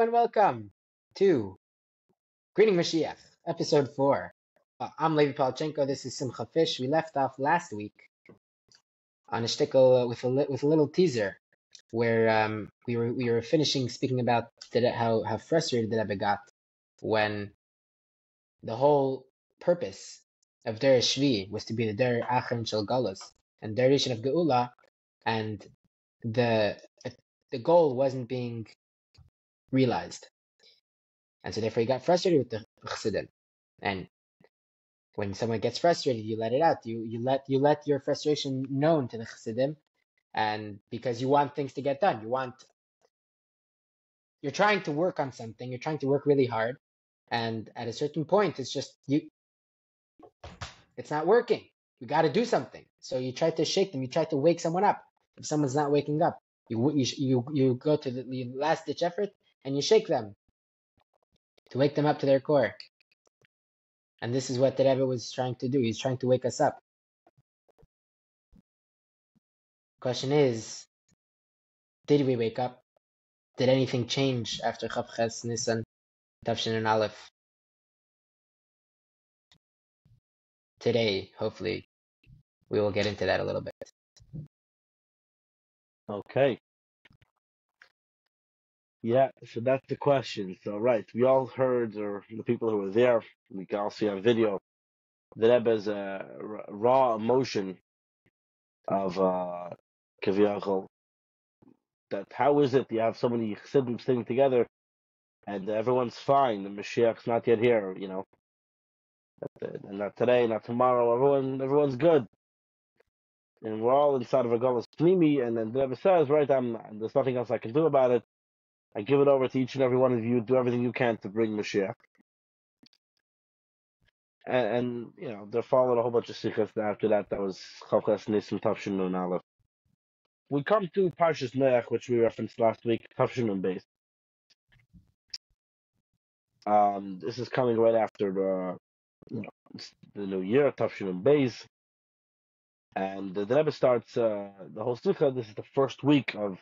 and welcome to Greeting Mashiach, episode 4. I'm Levi Palchenko. This is Simcha Fish. We left off last week on a shtickle with a little teaser where we were finishing speaking about how frustrated the Rebbe got when the whole purpose of Der Shvi was to be the Der Achen Shel Galus and Der Rishon of Geula, and the goal wasn't being realized. And so therefore he got frustrated with the Chassidim. And when someone gets frustrated, you let it out. You let your frustration known to the Chassidim, and because you want things to get done. You're trying to work on something, you're trying to work really hard, and at a certain point it's not working. You got to do something. So you try to shake them, you try to wake someone up. If someone's not waking up, you go to the last ditch effort and you shake them to wake them up to their core. And this is what the Rebbe was trying to do. He's trying to wake us up. Question is, did we wake up? Did anything change after Chav Ches Nisan Tafshin and Aleph? Today, hopefully, we will get into that a little bit. Okay. Yeah, so that's the question. So, right, we all heard, or the people who were there, we can all see on video, the Rebbe's raw emotion of Kaviyachol. That how is it you have so many Chassidim sitting together and everyone's fine, the Mashiach's not yet here, and not today, not tomorrow, everyone's good. And we're all inside of a Golas Pnimi, and then the Rebbe says, right, there's nothing else I can do about it. I give it over to each and every one of you. Do everything you can to bring Mashiach. And there followed a whole bunch of sikhs after that. That was Chav Ches Nisan Tafshin Nun Aleph. We come to Parshas Noach, which we referenced last week, Tafshin Nun Beis. This is coming right after the new year, Tafshin Nun Beis. And the Rebbe starts the whole sikha. This is the first week of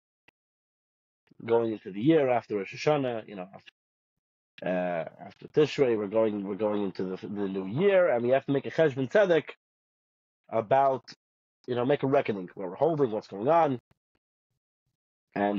going into the year after Rosh Hashanah. After Tishrei, we're going into the new year, and we have to make a cheshbon tzedek about, make a reckoning where we're holding, what's going on, and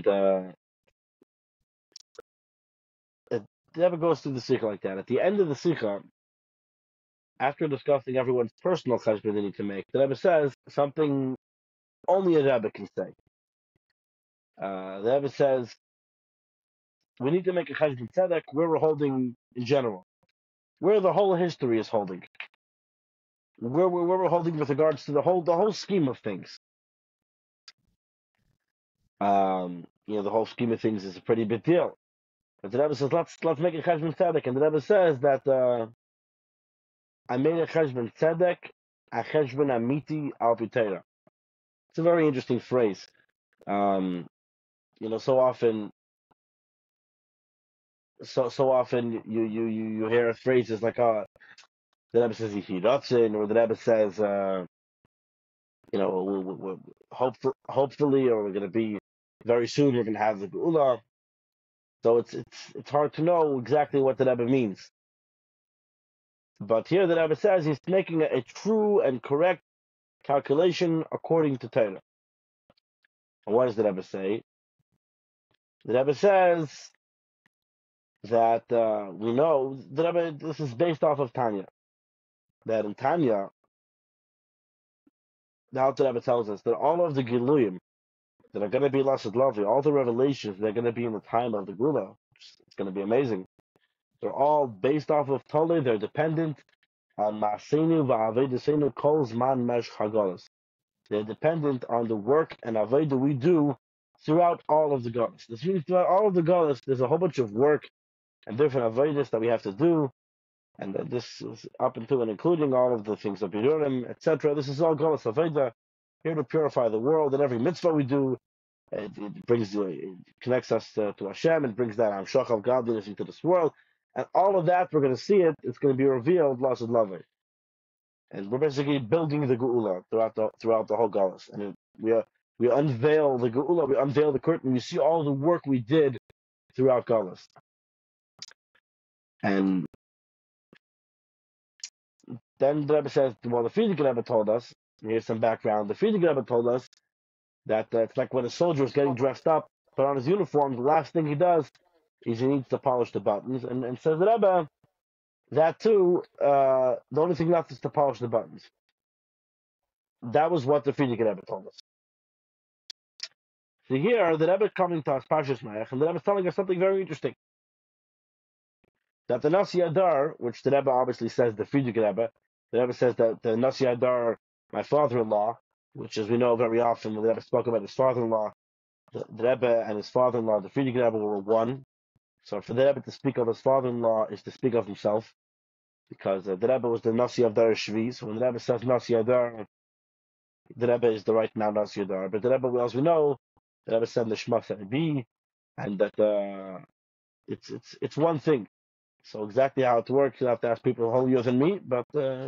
it never goes through the sikha like that. At the end of the sikha, after discussing everyone's personal cheshbon they need to make, the Rebbe says something only a Rebbe can say. The Rebbe says we need to make a cheshbon tzedek where we're holding in general, where the whole history is holding, where we're holding with regards to the whole scheme of things. The whole scheme of things is a pretty big deal. But the Rebbe says let's make a cheshbon tzedek, and the Rebbe says that I made a cheshbon tzedek, a cheshbon amiti al pitera. It's a very interesting phrase. So often you hear phrases like, the Rebbe says Yishiratzin, or the Rebbe says, hopefully, or we're going to be very soon, we're going to have the Geula. So it's hard to know exactly what the Rebbe means. But here the Rebbe says he's making a true and correct calculation according to Torah. And what does the Rebbe say? The Rebbe says that we know the Rebbe, this is based off of Tanya. That in Tanya, the Alter Rebbe tells us that all of the Giluyim that are going to be Lasad Lavi, all the revelations that are going to be in the time of the Gula, it's going to be amazing. They're all based off of Toleh. They're dependent on Ma'asenu va'avedesenu kol zman mesh chagolos. They're dependent on the work and Aveda we do throughout all of the Golas. This means throughout all of the Golas, there's a whole bunch of work and different Avedas that we have to do. And this is up into and including all of the things of Birurim, etc. This is all Golas Aveda, here to purify the world. And every mitzvah we do, it connects us to Hashem and brings that Hamshach of godliness into this world. And all of that, we're going to see it. It's going to be revealed, Lasad Lavi. And we're basically building the Geula throughout the whole Galus. And we unveil the Geula, we unveil the curtain. We see all the work we did throughout Golas. And then the Rebbe says, well, the Frierdiker Rebbe told us, here's some background, the Frierdiker Rebbe told us that it's like when a soldier is getting dressed up, put on his uniform, the last thing he does is he needs to polish the buttons. And says the Rebbe, that too, the only thing left is to polish the buttons. That was what the Frierdiker Rebbe told us. So here, the Rebbe coming to us, Parshas Noach, and the Rebbe is telling us something very interesting. That the Nasi Adar, which the Rebbe obviously says, the Frierdiker Rebbe, the Rebbe says that the Nasi Adar, my father-in-law, which as we know very often, when the Rebbe spoke about his father-in-law, the Rebbe and his father-in-law, the Frierdiker Rebbe, were one. So for the Rebbe to speak of his father-in-law is to speak of himself, because the Rebbe was the Nasi Adar Shvi. So when the Rebbe says Nasi Adar, the Rebbe is the right now Nasi Adar. But the Rebbe, as we know, the Rebbe said the Shema Senebi, and that it's one thing. So exactly how it works, you have to ask people holier than me, but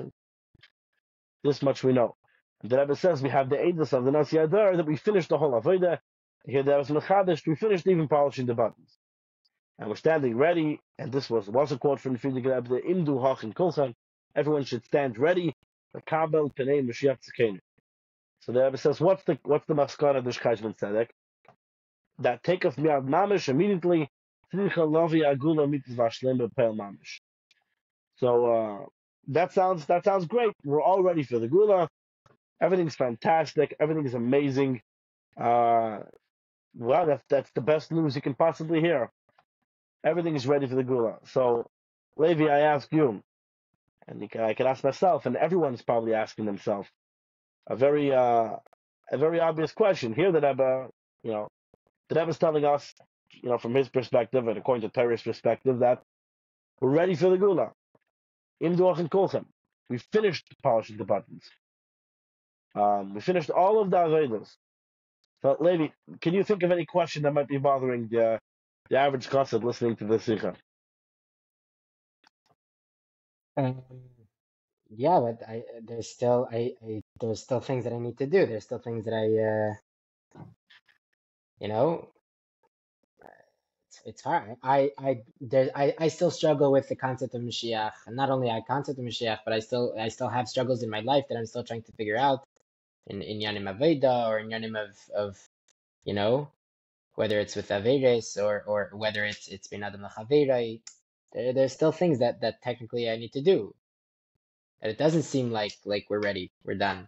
this much we know. And the Rebbe says we have the Eidos of the Nasi Adar, that we finished the whole Avodah. Here there was Mechadish, we finished even polishing the buttons. And we're standing ready, and this was a quote from the Frierdiker Rebbe, the Imdu Hachin Kulchan, everyone should stand ready, the Kabel Penei Mashiach Tzekenu. So the Rebbe says, what's the Maskana of the Shchajman Tzedek? That taketh me out Mamish immediately, Tzricha Lavi Agula Mitzvah Shlem B'Peil Mamish. So that sounds great. We're all ready for the Gula. Everything's fantastic. Everything is amazing. Well, that's the best news you can possibly hear. Everything is ready for the Gula. So, Levi, I ask you, and I can ask myself, and everyone's probably asking themselves a very obvious question here. That Rebbe, the Rebbe's telling us, from his perspective and according to Torah's perspective, that we're ready for the Gula. Imduach and Kolchem. We finished polishing the buttons. We finished all of the Avedas. So, Levi, can you think of any question that might be bothering the average chassid listening to this sikha? Yeah, but there's still things that I need to do. There's still things that it's hard. I still struggle with the concept of Mashiach, and not only I concept of Mashiach, but I still have struggles in my life that I'm still trying to figure out in Yanim Aveda or in Yanim of whether it's with Averes or whether it's Ben Adam Lachaverai. There's still things that technically I need to do. And it doesn't seem like we're ready. We're done.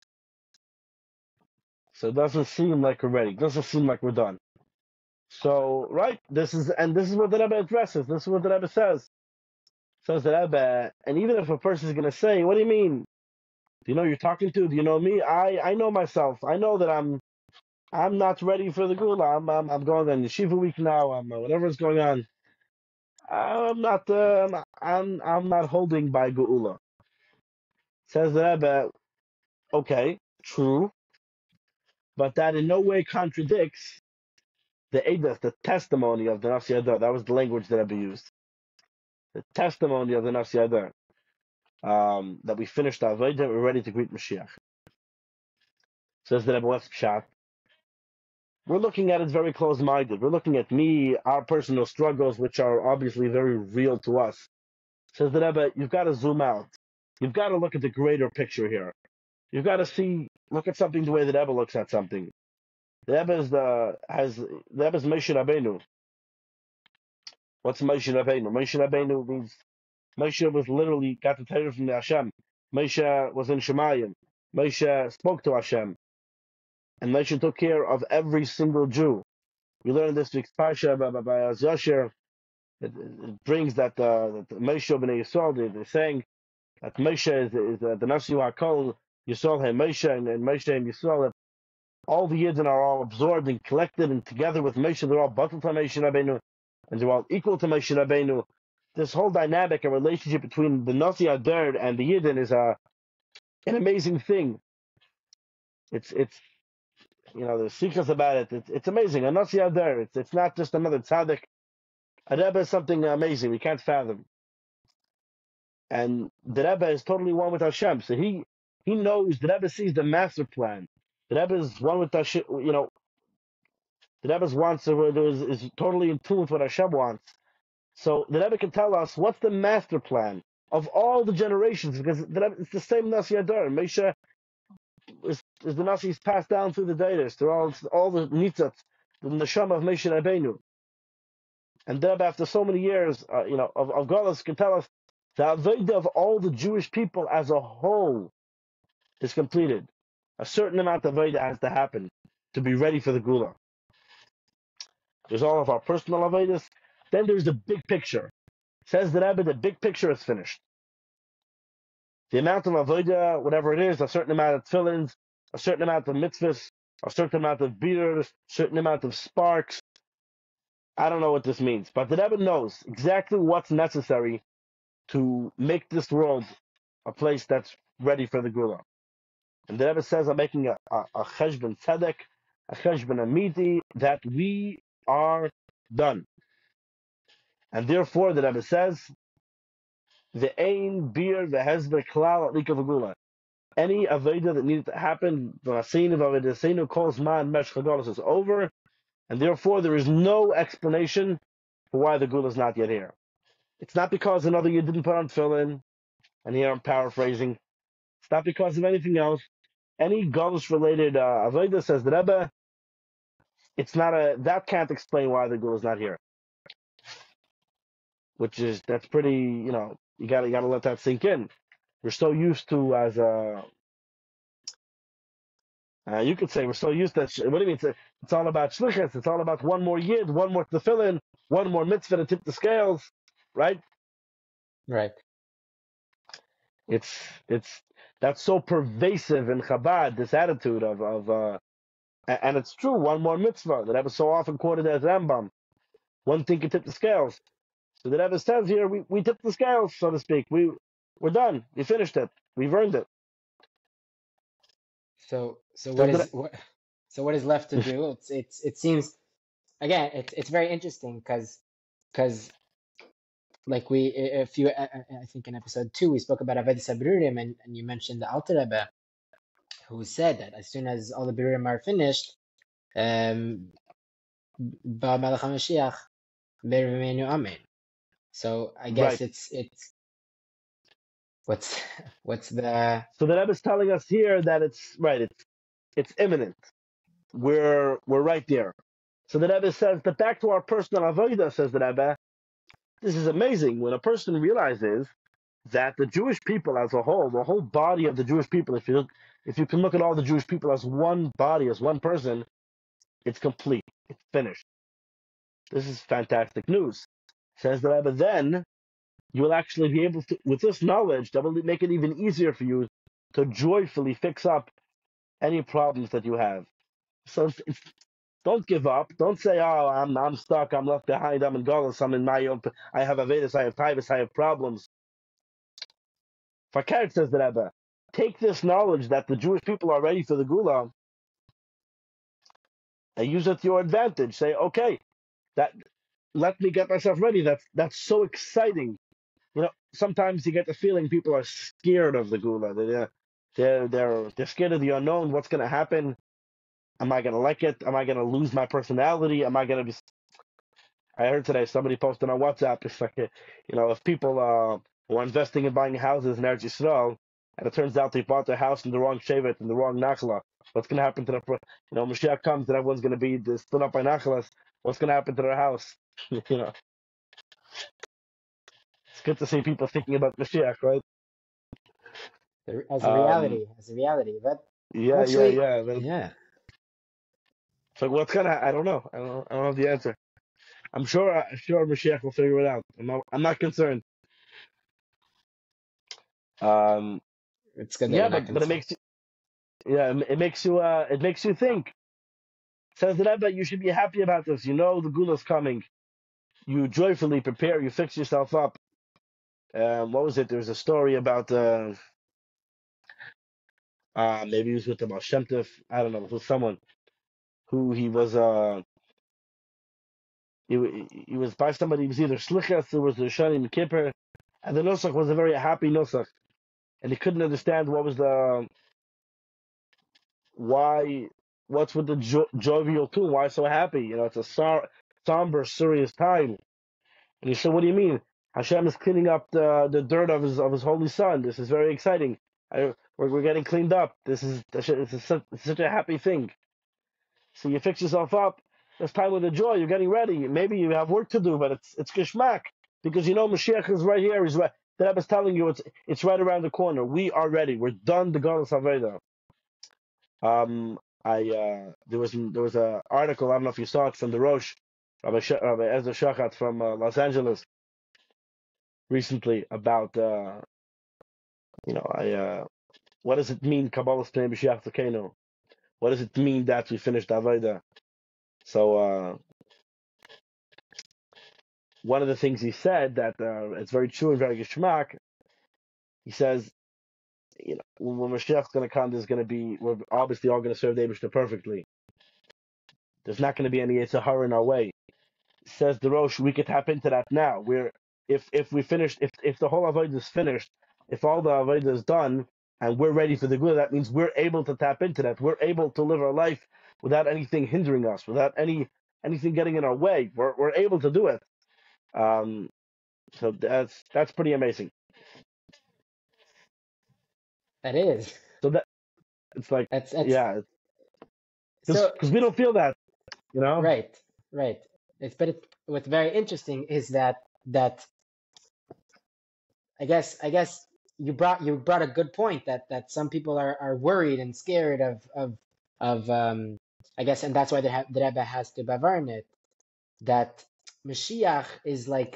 So it doesn't seem like we're ready. It doesn't seem like we're done. So, right, this is what the Rebbe addresses. This is what the Rebbe says. Says the Rebbe, and even if a person is going to say, what do you mean? Do you know who you're talking to? Do you know me? I know myself. I know that I'm not ready for the Gula. I'm going on Yeshiva week now. Whatever is going on. I'm not holding by Geula. Says the Rebbe, okay, true, but that in no way contradicts the Eidos, the testimony of the Nasi Adar. That was the language that Rebbe used. The testimony of the Nasi Adar. That we finished our Avodah, we're ready to greet Mashiach. Says the Rebbe, what's Pshat? We're looking at it very close-minded. We're looking at me, our personal struggles, which are obviously very real to us. Says the Rebbe, you've got to zoom out. You've got to look at the greater picture here. You've got to look at something the way the Rebbe looks at something. The Rebbe is Moshe Rabbeinu. What's Moshe Rabbeinu? Moshe Rabbeinu means Moshe was literally got the Torah from the Hashem. Moshe was in Shemayim. Moshe spoke to Hashem. And Moshe took care of every single Jew. We learned this week's Parsha by Yashir. It brings that Moshe B'nai Yisrael, they're saying that Moshe is the Nasi HaKol, Yisrael He Moshe, and Moshe and Yisrael. All the Yidden are all absorbed and collected, and together with Moshe, they're all batal to Moshe Rabbeinu, and they're all equal to Moshe Rabbeinu. This whole dynamic and relationship between the Nasi Adar and the Yidden is an amazing thing. It's there's secrets about it. It's amazing. A Nasi Adar, it's not just another tzaddik. A Rebbe is something amazing we can't fathom. And the Rebbe is totally one with Hashem. So he knows, the Rebbe sees the master plan. The Rebbe is one with Hashem, The Rebbe's wants is totally in tune with what Hashem wants. So the Rebbe can tell us what's the master plan of all the generations, because it's the same Nasi Adar. Moshe is the Nasi passed down through the Deiros. They're all the Nitzat, the Neshama of Moshe Rabbeinu. And the Rebbe, after so many years, of Galus, can tell us the Avodah of all the Jewish people as a whole is completed. A certain amount of Avodah has to happen to be ready for the Gula. There's all of our personal Avodahs. Then there's the big picture. Says the Rebbe, the big picture is finished. The amount of Avodah, whatever it is, a certain amount of tefillins, a certain amount of mitzvahs, a certain amount of beers, a certain amount of sparks. I don't know what this means, but the Rebbe knows exactly what's necessary to make this world a place that's ready for the Gula. And the Rebbe says, I'm making a cheshbon tzedek, a cheshbon amiti, that we are done. And therefore, the Rebbe says, the ein bir v'hezber klal atlik of Gula. Any avodah that needed to happen, the Asinu v'avedasinu calls man mesh chagalos is over, and therefore there is no explanation for why the Gula is not yet here. It's not because another you didn't put on tefillin, and here I'm paraphrasing. It's not because of anything else. Any Galus related avodah, says the Rebbe, that can't explain why the Gula is not here. That's pretty, you gotta let that sink in. We're so used to, as you could say, we're so used to, what do you mean? It's all about shlichus. It's all about one more yid, one more tefillin, one more mitzvah to tip the scales, right? Right. It's that's so pervasive in Chabad, this attitude of and it's true, one more mitzvah that was so often quoted as Rambam. One thing can tip the scales. So the Rebbe says here, we tipped the scales, so to speak. We're done. We finished it. We've earned it. So what is left to do? It seems, again, it's very interesting because like I think in episode 2 we spoke about Avodas HaBerurim, and you mentioned the Alter Rebbe, who said that as soon as all the Berurim are finished, Ba Melech HaMashiach Be'Rivenu Amen. So I guess Right. it's what's the So the Rebbe is telling us here that it's imminent. We're right there. So the Rebbe says, but back to our personal avodah, says the Rebbe, this is amazing when a person realizes that the Jewish people as a whole, the whole body of the Jewish people, if you can look at all the Jewish people as one body, as one person, it's complete. It's finished. This is fantastic news. Says the Rebbe, then you will actually be able to, with this knowledge, that will make it even easier for you to joyfully fix up any problems that you have. So don't give up. Don't say, "Oh, I'm stuck. I'm left behind. I'm in Galus. I'm in my own. I have Avedis. I have Taivas. I have problems." Fakert, says the Rebbe, take this knowledge that the Jewish people are ready for the Gula and use it to your advantage. Say, "Okay, let me get myself ready." That's so exciting. Sometimes you get the feeling people are scared of the Gula. They're scared of the unknown. What's going to happen? Am I going to like it? Am I going to lose my personality? Am I going to be? I heard today somebody posted on WhatsApp. It's like, if people were investing in buying houses in Eretz Yisrael, and it turns out they bought their house in the wrong shevet, in the wrong nachla, what's going to happen to Mashiach comes and everyone's going to be stood up by nachlas. What's going to happen to their house? It's good to see people thinking about Mashiach, right? as a reality, but yeah, actually, yeah. So what's gonna? I don't know. I don't have the answer. I'm sure Mashiach will figure it out. I'm not concerned. It's good. Yeah, but it makes you think. Says the Rebbe, you should be happy about this. You know the Gula's coming. You joyfully prepare. You fix yourself up. What was it? There's a story about maybe he was with the Baal Shem Tov. I don't know. It was someone who he was he was by somebody. He was either Slichas or was the Shanim Kippur, and the Nusach was a very happy Nusach, and he couldn't understand what was why what's with the jovial tune? Why so happy? It's a somber, serious time. And he said, what do you mean? Hashem is cleaning up the dirt of his holy son. This is very exciting. We're getting cleaned up. It's such a happy thing. So you fix yourself up. It's time with the joy. You're getting ready. Maybe you have work to do, but it's geschmack because Mashiach is right here. He's right. The Rebbe is telling you it's right around the corner. We are ready. We're done the Galus Aveda. There was a article, I don't know if you saw it, from the Rosh, Rabbi Ezra Shachat from Los Angeles recently about what does it mean Kabbalah Pnei Mashiach Tzedekenu? What does it mean that we finished Aveda? So one of the things he said that it's very true and very geschmack. He says, when Mashiach's going to come, we're obviously all going to serve the Eibishter perfectly. There's not going to be any Yitzhahara in our way. Says the Rosh, we could tap into that now. If we finished, if the whole Avodah is finished, if all the Avodah is done, and we're ready for the Gula, that means we're able to tap into that. We're able to live our life without anything hindering us, without anything getting in our way. We're able to do it. So that's pretty amazing. That is. So that it's like that's yeah, because we don't feel that, Right. What's very interesting is that I guess you brought a good point that some people are worried and scared of I guess, and that's why the Rebbe has to bavarn it, that Mashiach is like,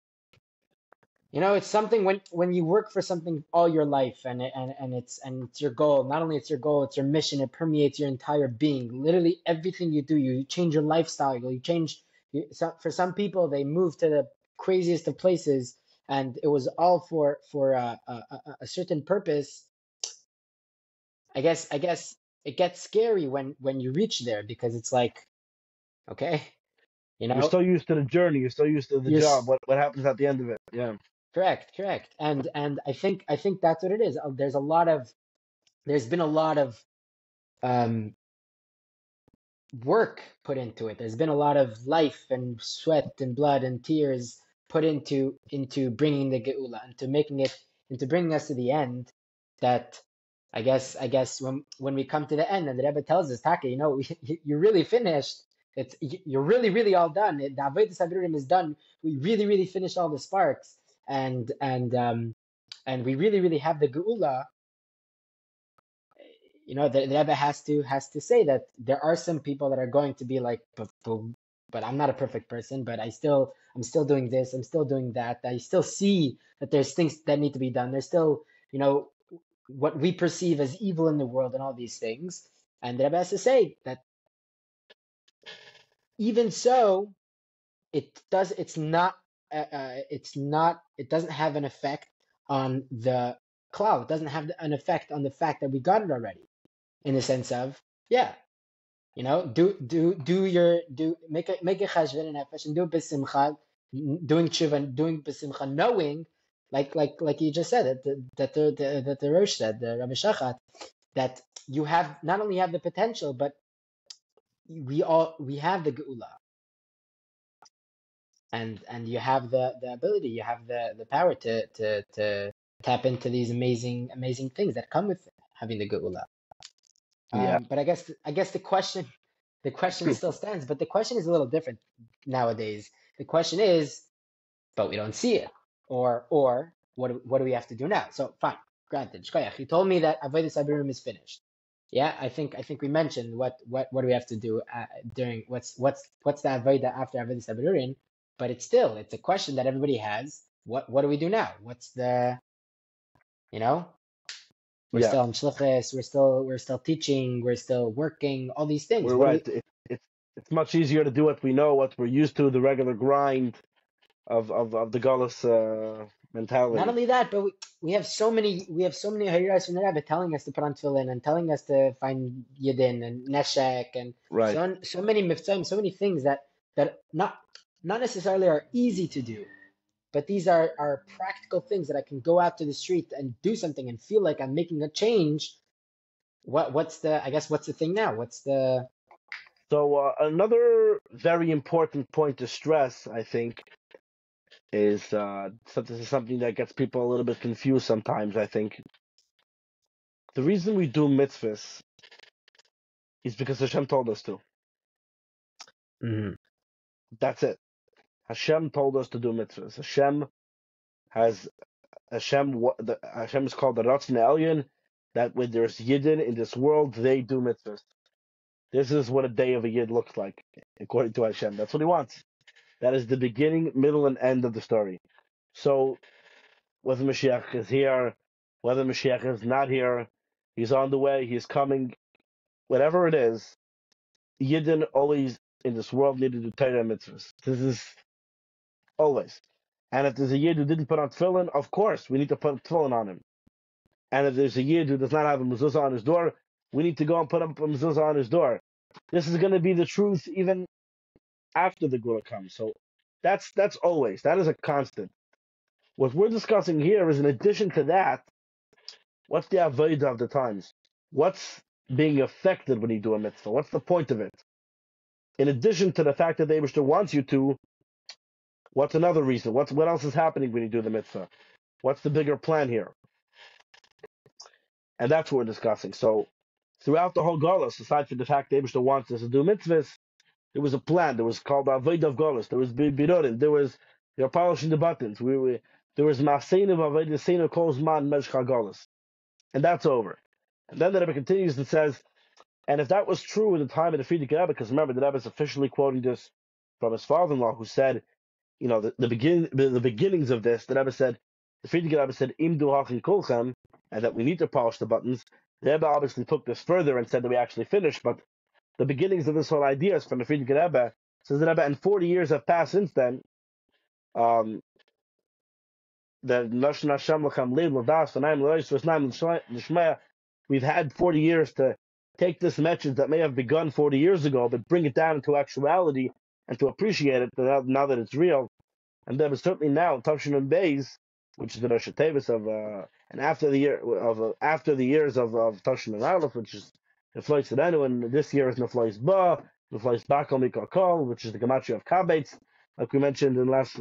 it's something when you work for something all your life and it's your goal. Not only it's your goal, it's your mission. It permeates your entire being. Literally everything you do, you change your lifestyle. You change. For some people, they move to the craziest of places, and it was all for a certain purpose. I guess it gets scary when you reach there, because it's like, okay, you're so used to the journey. You're so used to the job. What happens at the end of it? Yeah. Correct. And I think that's what it is. There's been a lot of work put into it. There's been a lot of life and sweat and blood and tears put into bringing the Geula, into bringing us to the end. That I guess when we come to the end and the Rebbe tells us, Taka, you're really finished. You're really, really all done. The Avodas Habirurim is done. We really, really finished all the sparks. And we really, really have the Geula. The Rebbe has to say that there are some people that are going to be like, but I'm not a perfect person, but I'm still doing this, I'm still doing that. I still see that there's things that need to be done. There's still, what we perceive as evil in the world and all these things. And the Rebbe has to say that even so, it doesn't have an effect on the cloud. It doesn't have an effect on the fact that we got it already, in the sense of, make a cheshvan and nefesh and do it b'simcha, doing tshuva, doing b'simcha, knowing, like you just said, that the Rosh said, the Rabbi Shachat, that you have not only have the potential, but we have the geula, and you have the ability, you have the power to tap into these amazing things that come with having the geula. But I guess the question still stands, but the question is a little different nowadays. The question is, but we don't see it, or what do we have to do now? So fine, granted, Shkoyach, you told me that Avodas Habirurim is finished. Yeah, I think we mentioned what do we have to do during what's the Avodah after Avodas Habirurim, but it's a question that everybody has. What do we do now? What's the We're still in shlichus. We're still teaching. We're still working. All these things. We're right. It's much easier to do what we know, what we're used to, the regular grind of the Galus mentality. Not only that, but we have so many Hariras from the Rebbe telling us to put on tefillin and telling us to find yidin and neshek and so many mitzvahs, so many things that not necessarily are easy to do. But these are practical things that I can go out to the street and do something and feel like I'm making a change. what's the I guess what's the thing now? What's the So another very important point to stress, I think, is this is something that gets people a little bit confused sometimes. I think the reason we do mitzvahs is because Hashem told us to. Mhm. That's it. Hashem told us to do mitzvahs. Has Hashem is called the Ratzon Elyon. That when there's Yidden in this world, they do mitzvahs. This is what a day of a Yid looks like, according to Hashem. That's what He wants. That is the beginning, middle, and end of the story. So whether Mashiach is here, whether Mashiach is not here, He's on the way, He's coming, whatever it is, Yidden always in this world need to do Torah mitzvahs. This is always. And if there's a Yid who didn't put on tefillin, of course we need to put tefillin on him. And if there's a Yid who does not have a mezuzah on his door, we need to go and put up a mezuzah on his door. This is going to be the truth even after the Gula comes. So that's always. That is a constant. What we're discussing here is in addition to that, what's the avodah of the times? What's being affected when you do a mitzvah? What's the point of it? In addition to the fact that the Eibishter wants you to, what's another reason? What else is happening when you do the mitzvah? What's the bigger plan here? And that's what we're discussing. So throughout the whole Golos, aside from the fact that Eibishter wants us to do mitzvahs, there was a plan. There was called Avodah of Golos. There was Birorin. There was you're polishing the buttons. There was Maseinu Avodah Seinu Kol Zman Meshcha Golos. And that's over. And then the Rebbe continues and says, and if that was true in the time of the Frierdiker Rebbe, because remember the Rebbe is officially quoting this from his father-in-law, who said, you know, the beginnings of this, the Rebbe said, the Frierdiker Rebbe said, Im du hachin kolchem, and that we need to polish the buttons. The Rebbe obviously took this further and said that we actually finished, but the beginnings of this whole idea is from the Frierdiker Rebbe. Says the Rebbe, and 40 years have passed since then. That Nashon Hashem Lachem Leil Ladas V'Naim L'Ois V'Snaim L'Shmeya. We've had 40 years to take this message that may have begun 40 years ago, but bring it down into actuality and to appreciate it now that it's real. And there was certainly now Tavshin and Beis, which is the Rosh Tevis of, and after the years of Tavshin and Aleph, which is Neflois Tzedenu, and this year is Neflois Ba, Neflois Bakal Mikal Kol, which is the Gematria of Kabetz, like we mentioned in last.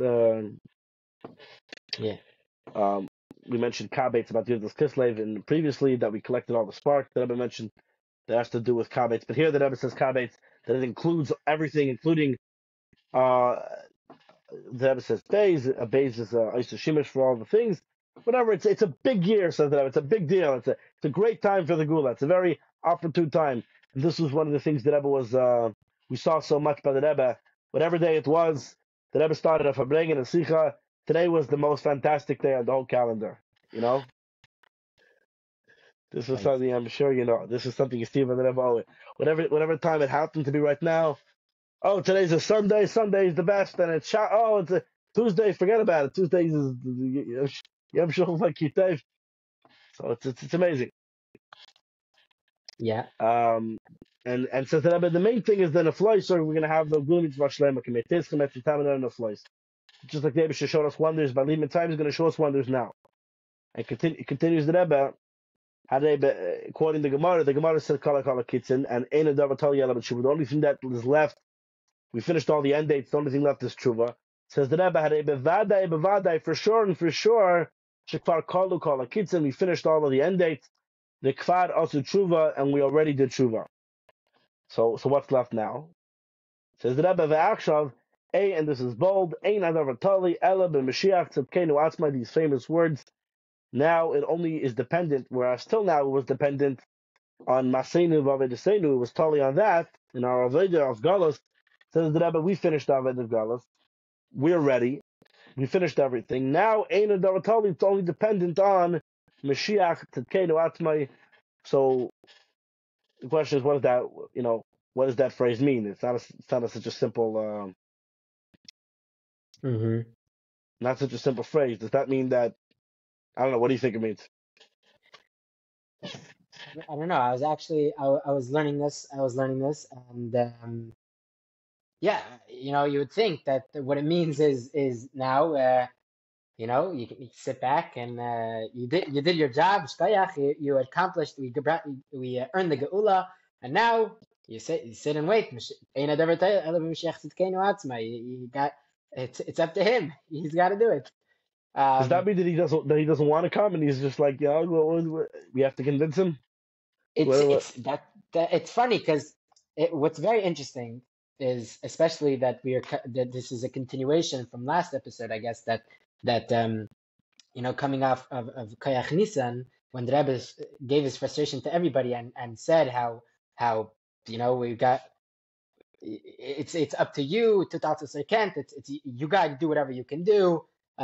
Yeah. We mentioned Kabetz about Yudus Kislev, and previously that we collected all the spark that Rebbe mentioned that has to do with Kabetz. But here the Rebbe says Kabetz, that it includes everything, including the Rebbe says Beis. A Beis is a Shimish for all the things. Whatever, it's a big year, says the Rebbe. It's a big deal. It's a great time for the Gula. It's a very opportune time. And this was one of the things the Rebbe was we saw so much by the Rebbe. Whatever day it was, the Rebbe started a Fabrengen and Sicha. Today was the most fantastic day on the whole calendar, you know? This is something I'm sure you know. This is something you see on the Rebbe. Whatever time it happened to be right now. Oh, today's a Sunday. Sunday is the best. And it's a Tuesday. Forget about it. Tuesday is Yom Shul Kitayv. So it's amazing. Yeah. And says the Rebbe, the main thing is then a flies. So we're gonna have the Gula Mitzvah Shlema Kemetis Kemet Tamanah and a flies. Just like the Rebbe showed us wonders by Limit Time, is going to show us wonders now. And continues the Rebbe, quoting the Gemara said Kala Kala Kitzin, and Eina Davatal Yela B'Tshuva. The only thing that is left, we finished all the end dates, the only thing left is Tshuva. Says the Rebbe, Vadai, for sure and for sure, Shekvar Kalu Kala Kitzin, we finished all of the end dates, the Kvar also Tshuva, and we already did Tshuva. So what's left now? Says the Rebbe, Ve'akshav, and this is bold, Ein Adavatali, Ela b'Mashiach Tzedkenu Atzma, these famous words. Now it only is dependent, whereas till now it was dependent on Maseinu Vavedesenu, it was totally on that, in our Avodah of Galos. Says the Rebbe, we finished Avodah of Galos. We're ready. We finished everything. Now Ein Adavatali, it's only dependent on Mashiach Tzedkenu Atzma. So the question is, what does that, what does that phrase mean? It's not such a simple not such a simple phrase. Does that mean that, I don't know, what do you think it means? I don't know. I was learning this. And yeah, you would think that what it means is now you sit back and you did your job. Shkoyach, you accomplished. We earned the geula, and now you sit and wait. Eina davar tayil ela b'Mashiach tzidkeinu atzma. You got it's up to him. He's got to do it. Does that Um, mean that he doesn't want to come and he's just like, yeah, we have to convince him? it's What? it's that it's funny because what's very interesting is especially that this is a continuation from last episode, I guess that coming off of Koyach Nisan, when the Rebbe gave his frustration to everybody and said how we got it's up to you to talk to Sir Kent. It's you got to do whatever you can do.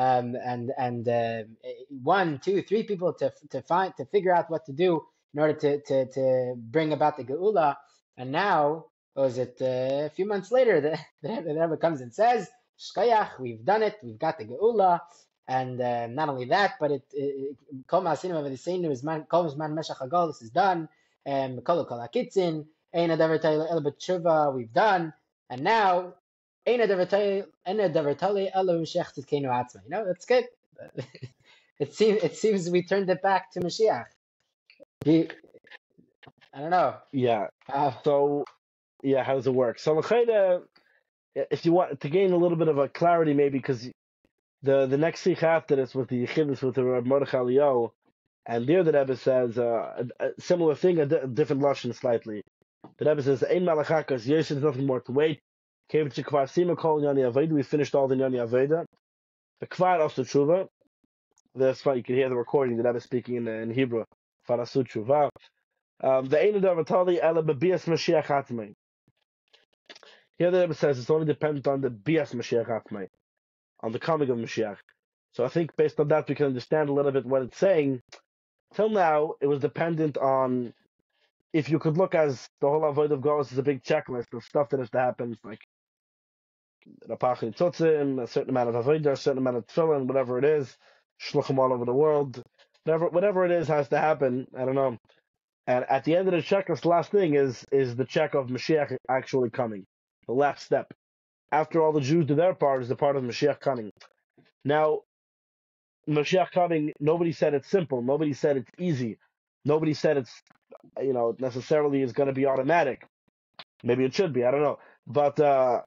And one, two, three people to figure out what to do in order to bring about the Geula. And now, was it a few months later, the Rebbe comes and says, Shkoyach, we've done it, we've got the Geula. And not only that, but Kol Ma'asinu V'Diseinu Kol Zman Meshach HaGolus is done. Kol HaKitzin, Ein Hadavar Tali El B'Tshuva, we've done. And now, Ein Hadavar Tali El B'Mashiach Tzidkeinu Atzma. That's good. It seems we turned it back to Mashiach. I don't know. Yeah. So, yeah, how does it work? So, if you want to gain a little bit of a clarity, maybe because the next sikh after this with the Yechidus with the Rav Mordechai Eliyahu, and there the Rebbe says a similar thing, a different lashon slightly. The Rebbe says, "Ein malachakas, yes, there's nothing more to wait. We finished all the Yoni Aveda. The kvar of the tshuva. That's why you can hear the recording. The Rebbe speaking in Hebrew. Farasu tshuva. The ein davatali ela bebias Mashiach atmei. Here the Rebbe says it's only dependent on the bias Mashiach atmei, on the coming of Mashiach. So I think based on that we can understand a little bit what it's saying. Till now, it was dependent on, if you could look as the whole avoid of Golos is a big checklist of stuff that has to happen, like Rapach Tzotzim, a certain amount of avodah, a certain amount of tefillin, whatever it is, shluchim all over the world, whatever it is has to happen. I don't know. And at the end of the checklist, the last thing is the check of Mashiach actually coming, the last step. After all the Jews do their part, is the part of Mashiach coming. Now, Mashiach coming, nobody said it's simple. Nobody said it's easy. Nobody said it's, necessarily is going to be automatic. Maybe it should be. I don't know. But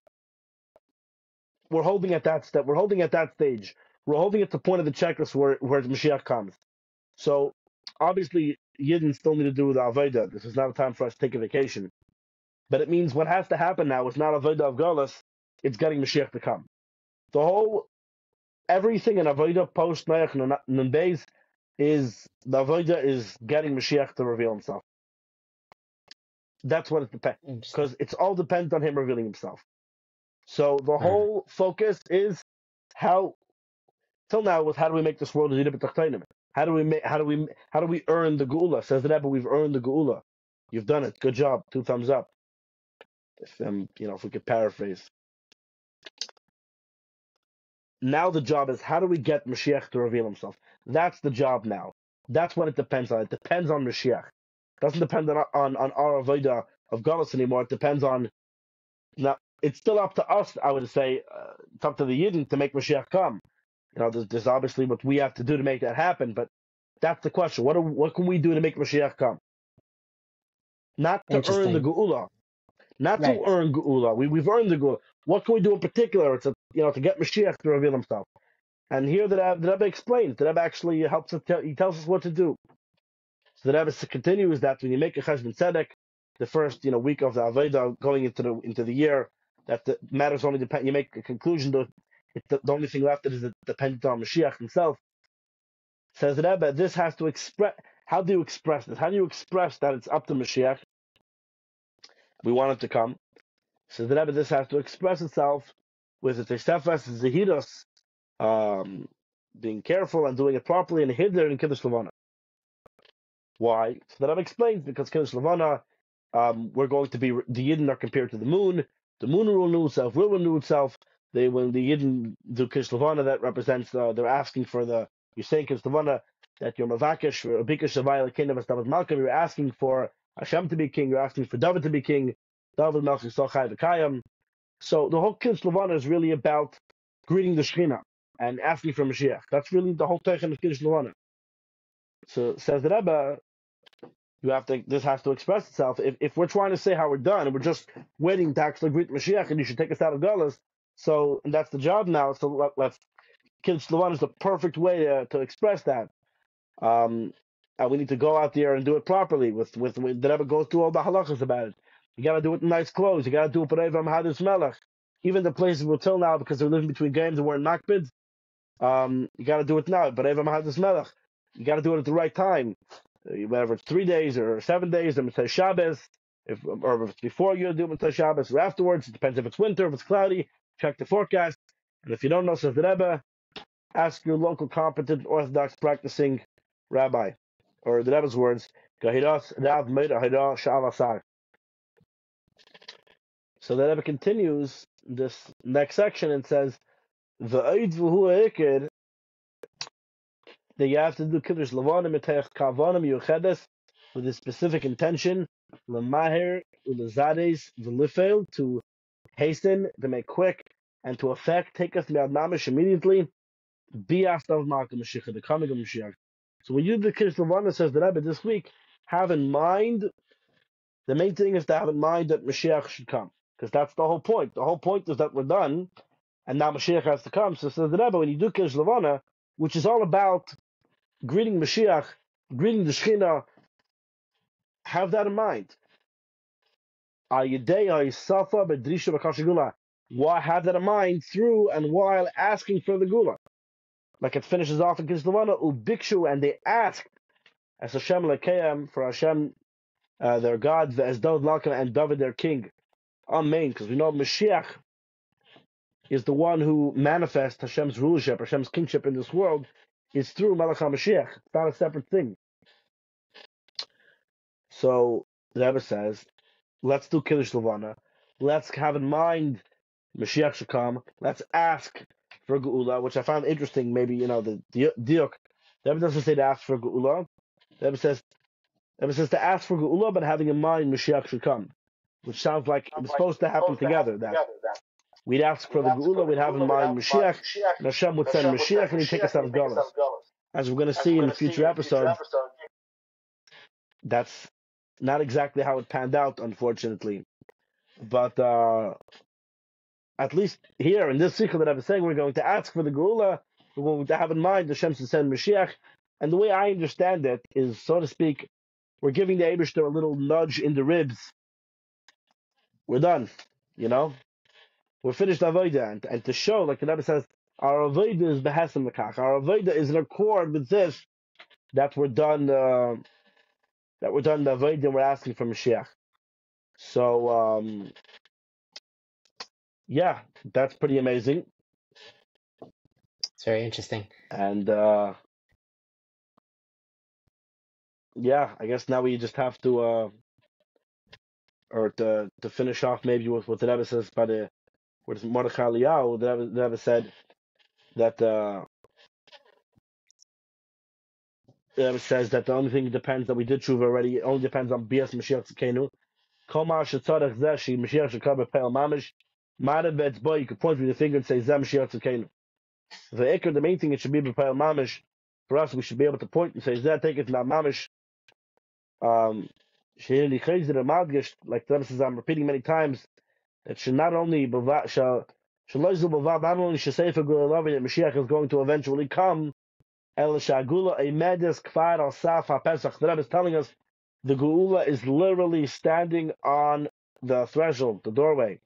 we're holding at that step. We're holding at that stage. We're holding at the point of the checklist where Mashiach comes. So obviously, Yidden still need to do the Avodah. This is not a time for us to take a vacation. But it means what has to happen now is not Avodah of Golos. It's getting Mashiach to come. Everything in Avodah post Noach Nun Beis is the Avodah is getting Mashiach to reveal himself. That's what it depends, because it's all dependent on him revealing himself. So the whole focus is till now was how do we make this world a little bit tachtonim? How do we earn the geula? Says the Rebbe, we've earned the geula. You've done it. Good job. 2 thumbs up. If we could paraphrase. Now the job is how do we get Mashiach to reveal himself? That's the job now. That's what it depends on. It depends on Mashiach. It doesn't depend on our avodah of Golos anymore. It depends on, now it's still up to us, I would say, it's up to the Yidden to make Mashiach come. There's obviously what we have to do to make that happen, but that's the question. What can we do to make Mashiach come? Not to earn the geula. Not to earn geula. We've earned the geula. What can we do in particular to get Mashiach to reveal himself? And here the Rebbe explains. The Rebbe actually helps us. He tells us what to do. So the Rebbe continues that when you make a cheshbon tzedek, the first week of the Avodah going into the year, that the matters only depend. You make a conclusion that the only thing left is dependent on Mashiach himself. Says the Rebbe, this has to express. How do you express this? How do you express that it's up to Mashiach? We want it to come. Says the Rebbe, this has to express itself with the Tosefes Zehiros, being careful and doing it properly, and Hidler and Kiddush Levana. Why? So the Rebbe explains, because Kiddush Levana, we're going to be, the Yidden are compared to the moon. The moon will renew itself, will renew itself. When the Yidden do Kiddush Levana, that represents, they're asking for you're saying Kiddush Levana, that you're Mavakesh, or Bikash Shavai, Kingdom of David Malcolm, you're asking for Hashem to be king, you're asking for David to be king, David Melchizedek Sochai V'Kayam. So the whole Kiddush Levana is really about greeting the Shekhinah. and asking for Mashiach. That's really the whole Teichen of Kiddush Levana. So says the Rebbe, this has to express itself. If we're trying to say how we're done and we're just waiting to actually greet Mashiach and you should take us out of Gullus, so and that's the job now. So let's Kiddush Levana is the perfect way to express that. And we need to go out there and do it properly. With the Rebbe goes through all the halachas about it. You got to do it in nice clothes. You got to do it b'reivam hadus melech. Even the places we're till now because they're living between games and we're in makbid. You got to do it now. B'reivam hadus melech. You got to do it at the right time. Whether it's 3 days or 7 days, or Mitzvah Shabbos, or if it's before you do Mitzvah Shabbos or afterwards. It depends if it's winter, if it's cloudy. Check the forecast. And if you don't know, says the Rebbe, ask your local competent Orthodox practicing rabbi. Or the Rebbe's words, Gahiras Rav Meir Hira Sha'avasar. So the Rebbe continues this next section and says, V'oid v'hu ha'ikir, that you have to do Kiddush Levana Mitech Kavanim Yuchedes with a specific intention, Lemahir Ulazades V'lifel, to hasten, to make quick, and to effect, take us Me'ad Mamish immediately, Bi'astav Malka Mashiach, the coming of Mashiach. So when you do the Kiddush Levana, says the Rebbe this week, have in mind, the main thing is to have in mind that Mashiach should come. Because that's the whole point. The whole point is that we're done, and now Mashiach has to come. So says the Rebbe, when you do Kiddush Levana, which is all about greeting Mashiach, greeting the Shekhinah, have that in mind. Why have that in mind through and while asking for the Gula? Like it finishes off in Kiddush Levana, Ubikshu, and they asked, as Hashem Lekeyam, for Hashem, their God, as David Malka and David their king. Amen. Because we know Mashiach is the one who manifests Hashem's rulership, Hashem's kingship in this world, is through Melech HaMashiach. It's not a separate thing. So the Rebbe says, let's do Kiddush Levana. Let's have in mind Mashiach should come. Let's ask for Geula, which I found interesting. Maybe, the diuk. The Rebbe doesn't say to ask for Geula. The Rebbe says to ask for Geula, but having in mind Mashiach should come. Which sounds like it was supposed to happen together. That we'd ask for the Geula, we'd have in mind Mashiach, and Hashem would send Mashiach and he'd take us out of Galus. As we're going to see in a future episode, that's not exactly how it panned out, unfortunately. But at least here in this cycle that I was saying, we're going to ask for the Geula, we're going to have in mind Hashem to send Mashiach. And the way I understand it is, so to speak, we're giving the Eibishter a little nudge in the ribs. We're done, We're finished Avodah, and to show, like the Rebbe says, our Avodah is behesem lekach. Our Avodah is in accord with this, that we're done. The Avodah, and we're asking for Mashiach. So, yeah, that's pretty amazing. It's very interesting. And yeah, I guess now we just have to, or to finish off maybe with what the Rebbe says by the. What is Mordechai Eliyahu? The Rebbe said that the Rebbe says that the only thing that depends that we did tshuva already, it only depends on Bias Mashiach Tzekenu. Kol ma shetzarech zeh she Mashiach shekar b'peil mamish. Ma'arev be'etzbo, you could point with your finger and say zeh Mashiach Tzekenu. The main thing, it should be b'peil mamish. For us, we should be able to point and say zeh, take it now mamish. She'ili chayzir amadgish, like the Rebbe says, I'm repeating many times. It should not only not only Shesefer Gula that Mashiach is going to eventually come, El Shagula Emedes Kfar Al Saf HaPesach. The Rebbe is telling us the Geula is literally standing on the threshold, the doorway.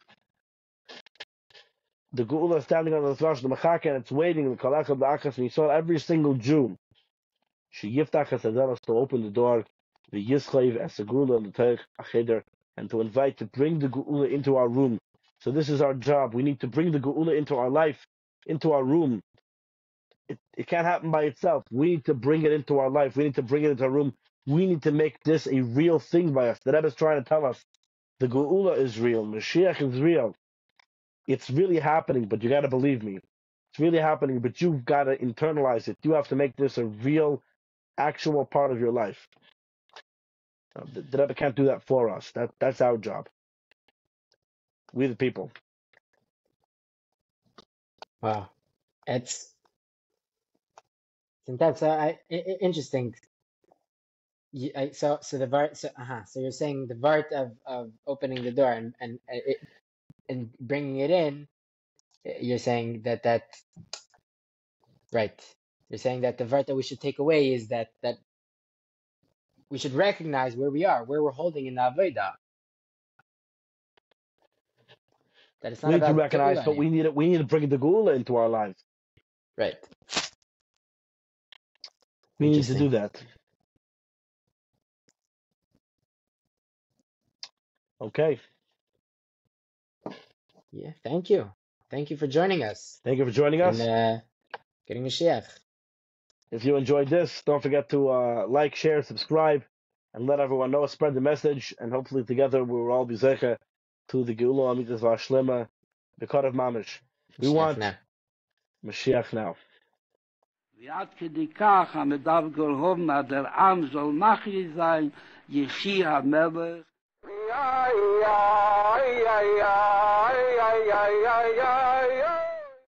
The Geula is standing on the threshold, the Mechaka, and it's waiting. The Kalachah B'Achas, and he saw every single Jew. She Yiftach HaSaderos to open the door, the Yischlev as the Geula and the Teich Acheder, and to invite to bring the Geula into our room. So this is our job. We need to bring the Geula into our life, into our room. It can't happen by itself. We need to bring it into our life. We need to bring it into our room. We need to make this a real thing by us. The Rebbe is trying to tell us the Geula is real. Mashiach is real. It's really happening, but you got to believe me. It's really happening, but you've got to internalize it. You have to make this a real, actual part of your life. The Rebbe can't do that for us. That's our job. We the people. Wow. It's Sometimes interesting. So the vart. So you're saying the vart of opening the door and bringing it in. You're saying that right. You're saying that the vart that we should take away is that we should recognize where we are, where we're holding in the avodah. That it's not We need to about recognize, geula but we anymore. need to bring the Geula into our lives. Right. We need to do Interesting. that. Okay. Yeah. Thank you. Thank you for joining us Thank you for joining us. and getting Mashiach. If you enjoyed this, don't forget to like, share, subscribe, and let everyone know. Spread the message, and hopefully together we will all be zecher to the Geula Amidas Vashlema, Bekar of Mamish. We Mashiach want now. Mashiach now. ועד כדי כך המדב גולהוב der עם soll nachri sein, יחי המלך.